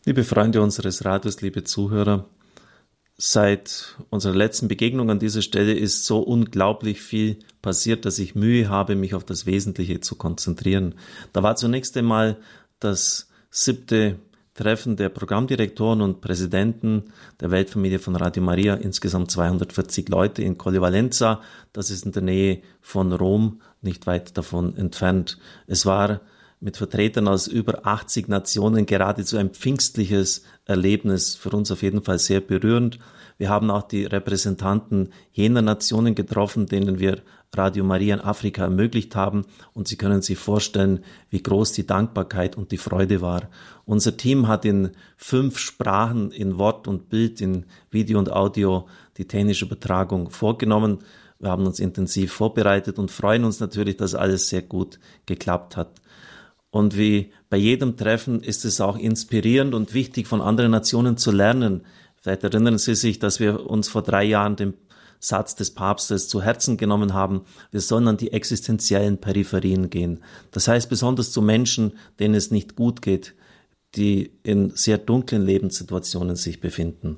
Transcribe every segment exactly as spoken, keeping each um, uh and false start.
Liebe Freunde unseres Radios, liebe Zuhörer, seit unserer letzten Begegnung an dieser Stelle ist so unglaublich viel passiert, dass ich Mühe habe, mich auf das Wesentliche zu konzentrieren. Da war zunächst einmal das siebte Treffen der Programmdirektoren und Präsidenten der Weltfamilie von Radio Maria, insgesamt zweihundertvierzig Leute in Colle Valenza. Das ist in der Nähe von Rom, nicht weit davon entfernt. Es war mit Vertretern aus über achtzig Nationen geradezu ein pfingstliches Erlebnis, für uns auf jeden Fall sehr berührend. Wir haben auch die Repräsentanten jener Nationen getroffen, denen wir Radio Maria in Afrika ermöglicht haben, und Sie können sich vorstellen, wie groß die Dankbarkeit und die Freude war. Unser Team hat in fünf Sprachen, in Wort und Bild, in Video und Audio die technische Übertragung vorgenommen. Wir haben uns intensiv vorbereitet und freuen uns natürlich, dass alles sehr gut geklappt hat. Und wie bei jedem Treffen ist es auch inspirierend und wichtig, von anderen Nationen zu lernen. Vielleicht erinnern Sie sich, dass wir uns vor drei Jahren den Satz des Papstes zu Herzen genommen haben: Wir sollen an die existenziellen Peripherien gehen. Das heißt besonders zu Menschen, denen es nicht gut geht, die in sehr dunklen Lebenssituationen sich befinden.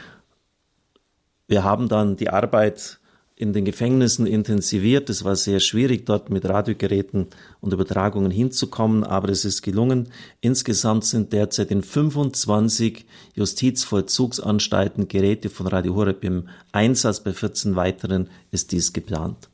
Wir haben dann die Arbeit in den Gefängnissen intensiviert. Es war sehr schwierig, dort mit Radiogeräten und Übertragungen hinzukommen, aber es ist gelungen. Insgesamt sind derzeit in fünfundzwanzig Justizvollzugsanstalten Geräte von Radio Horeb im Einsatz, bei vierzehn weiteren ist dies geplant.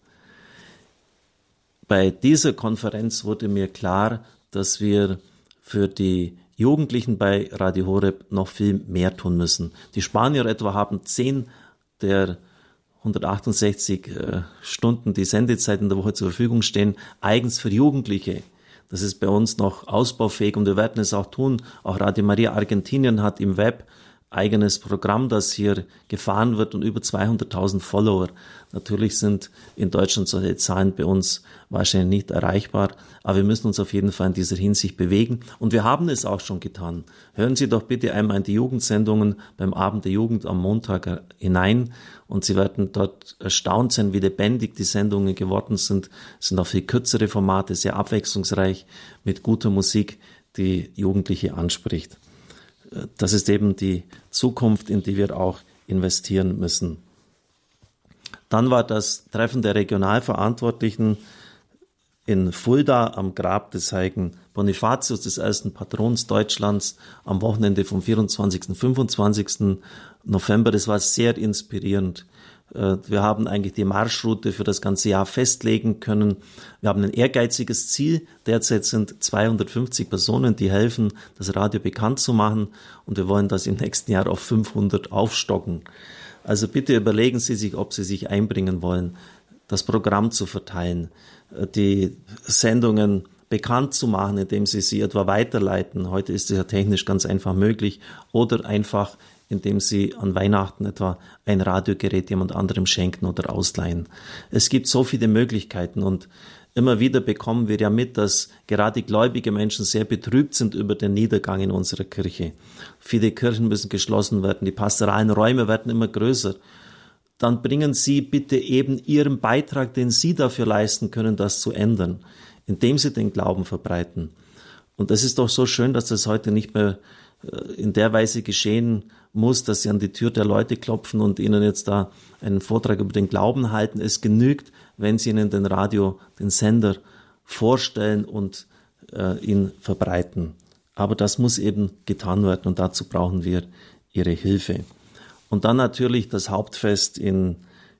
Bei dieser Konferenz wurde mir klar, dass wir für die Jugendlichen bei Radio Horeb noch viel mehr tun müssen. Die Spanier etwa haben zehn der hundertachtundsechzig äh, Stunden, die Sendezeit in der Woche zur Verfügung stehen, eigens für Jugendliche. Das ist bei uns noch ausbaufähig und wir werden es auch tun. Auch Radio Maria Argentinien hat im Web eigenes Programm, das hier gefahren wird, und über zweihunderttausend Follower. Natürlich sind in Deutschland solche Zahlen bei uns wahrscheinlich nicht erreichbar, aber wir müssen uns auf jeden Fall in dieser Hinsicht bewegen und wir haben es auch schon getan. Hören Sie doch bitte einmal in die Jugendsendungen beim Abend der Jugend am Montag hinein und Sie werden dort erstaunt sein, wie lebendig die Sendungen geworden sind. Es sind auch viel kürzere Formate, sehr abwechslungsreich, mit guter Musik, die Jugendliche anspricht. Das ist eben die Zukunft, in die wir auch investieren müssen. Dann war das Treffen der Regionalverantwortlichen in Fulda am Grab des heiligen Bonifatius, des ersten Patrons Deutschlands, am Wochenende vom vierundzwanzigsten und fünfundzwanzigsten November. Das war sehr inspirierend. Wir haben eigentlich die Marschroute für das ganze Jahr festlegen können. Wir haben ein ehrgeiziges Ziel. Derzeit sind zweihundertfünfzig Personen, die helfen, das Radio bekannt zu machen. Und wir wollen das im nächsten Jahr auf fünfhundert aufstocken. Also bitte überlegen Sie sich, ob Sie sich einbringen wollen, das Programm zu verteilen, die Sendungen bekannt zu machen, indem Sie sie etwa weiterleiten. Heute ist es ja technisch ganz einfach möglich. Oder einfach indem Sie an Weihnachten etwa ein Radiogerät jemand anderem schenken oder ausleihen. Es gibt so viele Möglichkeiten und immer wieder bekommen wir ja mit, dass gerade gläubige Menschen sehr betrübt sind über den Niedergang in unserer Kirche. Viele Kirchen müssen geschlossen werden, die pastoralen Räume werden immer größer. Dann bringen Sie bitte eben Ihren Beitrag, den Sie dafür leisten können, das zu ändern, indem Sie den Glauben verbreiten. Und das ist doch so schön, dass das heute nicht mehr in der Weise geschehen muss, dass sie an die Tür der Leute klopfen und ihnen jetzt da einen Vortrag über den Glauben halten. Es genügt, wenn sie ihnen den Radio, den Sender vorstellen und äh, ihn verbreiten. Aber das muss eben getan werden und dazu brauchen wir ihre Hilfe. Und dann natürlich das Hauptfest in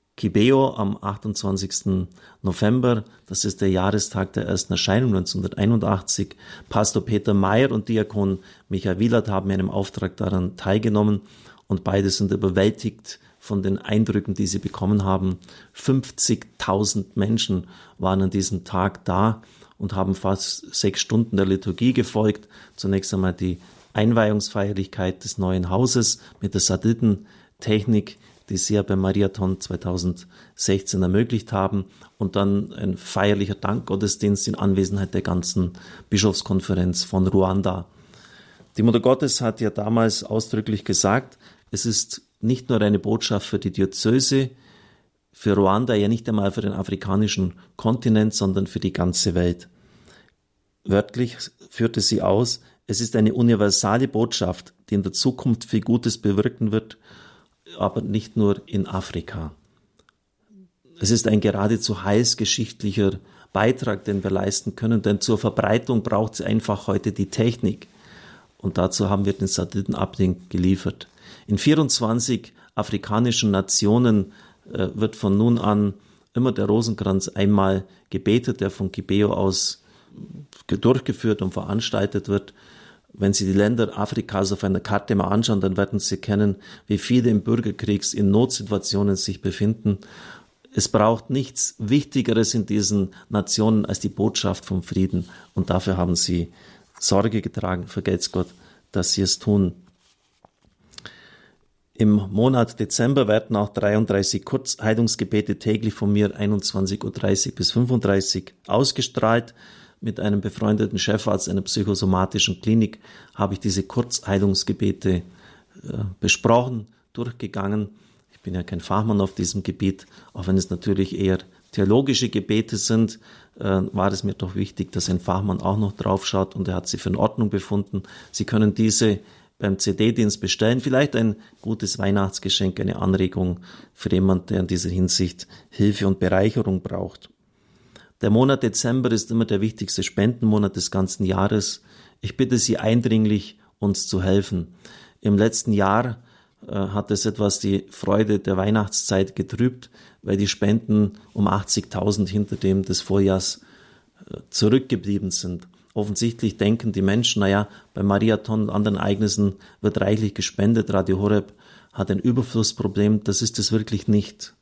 Kibeo am achtundzwanzigsten November, das ist der Jahrestag der ersten Erscheinung neunzehnhunderteinundachtzig. Pastor Peter Mayer und Diakon Michael Wielert haben in einem Auftrag daran teilgenommen und beide sind überwältigt von den Eindrücken, die sie bekommen haben. fünfzigtausend Menschen waren an diesem Tag da und haben fast sechs Stunden der Liturgie gefolgt. Zunächst einmal die Einweihungsfeierlichkeit des neuen Hauses mit der Satellitentechnik, die sie ja beim Mariathon zweitausendsechzehn ermöglicht haben, und dann ein feierlicher Dankgottesdienst in Anwesenheit der ganzen Bischofskonferenz von Ruanda. Die Mutter Gottes hat ja damals ausdrücklich gesagt, es ist nicht nur eine Botschaft für die Diözese, für Ruanda, ja nicht einmal für den afrikanischen Kontinent, sondern für die ganze Welt. Wörtlich führte sie aus, Es ist eine universale Botschaft, die in der Zukunft viel Gutes bewirken wird, aber nicht nur in Afrika. Es ist ein geradezu heilsgeschichtlicher Beitrag, den wir leisten können, denn zur Verbreitung braucht es einfach heute die Technik. Und dazu haben wir den Satellitenablink geliefert. In vierundzwanzig afrikanischen Nationen äh, wird von nun an immer der Rosenkranz einmal gebetet, der von Kibeo aus durchgeführt und veranstaltet wird. Wenn Sie die Länder Afrikas auf einer Karte mal anschauen, dann werden Sie erkennen, wie viele im Bürgerkriegs in Notsituationen sich befinden. Es braucht nichts Wichtigeres in diesen Nationen als die Botschaft vom Frieden. Und dafür haben Sie Sorge getragen, vergelt's Gott, dass Sie es tun. Im Monat Dezember werden auch dreiunddreißig Kurzheilungsgebete täglich von mir einundzwanzig Uhr dreißig bis fünfunddreißig ausgestrahlt. Mit einem befreundeten Chefarzt einer psychosomatischen Klinik habe ich diese Kurzheilungsgebete äh, besprochen, durchgegangen. Ich bin ja kein Fachmann auf diesem Gebiet, auch wenn es natürlich eher theologische Gebete sind, äh, war es mir doch wichtig, dass ein Fachmann auch noch drauf schaut, und er hat sie für in Ordnung befunden. Sie können diese beim C D-Dienst bestellen, vielleicht ein gutes Weihnachtsgeschenk, eine Anregung für jemanden, der in dieser Hinsicht Hilfe und Bereicherung braucht. Der Monat Dezember ist immer der wichtigste Spendenmonat des ganzen Jahres. Ich bitte Sie eindringlich, uns zu helfen. Im letzten Jahr äh, hat es etwas die Freude der Weihnachtszeit getrübt, weil die Spenden um achtzigtausend hinter dem des Vorjahrs äh, zurückgeblieben sind. Offensichtlich denken die Menschen, naja, beim Mariathon und anderen Ereignissen wird reichlich gespendet, Radio Horeb hat ein Überflussproblem. Das ist es wirklich nicht.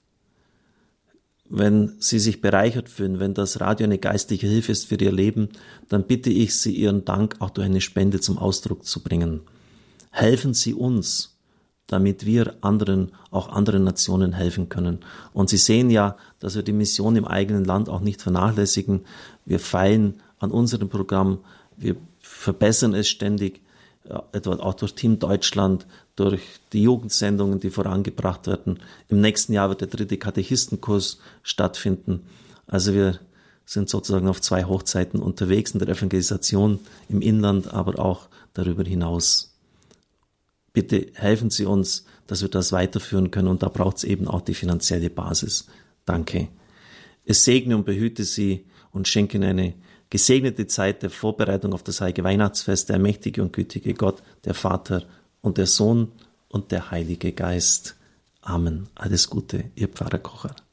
Wenn Sie sich bereichert fühlen, wenn das Radio eine geistliche Hilfe ist für Ihr Leben, dann bitte ich Sie, Ihren Dank auch durch eine Spende zum Ausdruck zu bringen. Helfen Sie uns, damit wir anderen, auch anderen Nationen helfen können. Und Sie sehen ja, dass wir die Mission im eigenen Land auch nicht vernachlässigen. Wir feilen an unserem Programm, wir verbessern es ständig, ja, etwa auch durch Team Deutschland, durch die Jugendsendungen, die vorangebracht werden. Im nächsten Jahr wird der dritte Katechistenkurs stattfinden. Also wir sind sozusagen auf zwei Hochzeiten unterwegs in der Evangelisation im Inland, aber auch darüber hinaus. Bitte helfen Sie uns, dass wir das weiterführen können, und da braucht es eben auch die finanzielle Basis. Danke. Es segne und behüte Sie und schenke Ihnen eine gesegnete Zeit der Vorbereitung auf das heilige Weihnachtsfest, der mächtige und gütige Gott, der Vater und der Sohn und der Heilige Geist. Amen. Alles Gute, Ihr Pfarrer Kocher.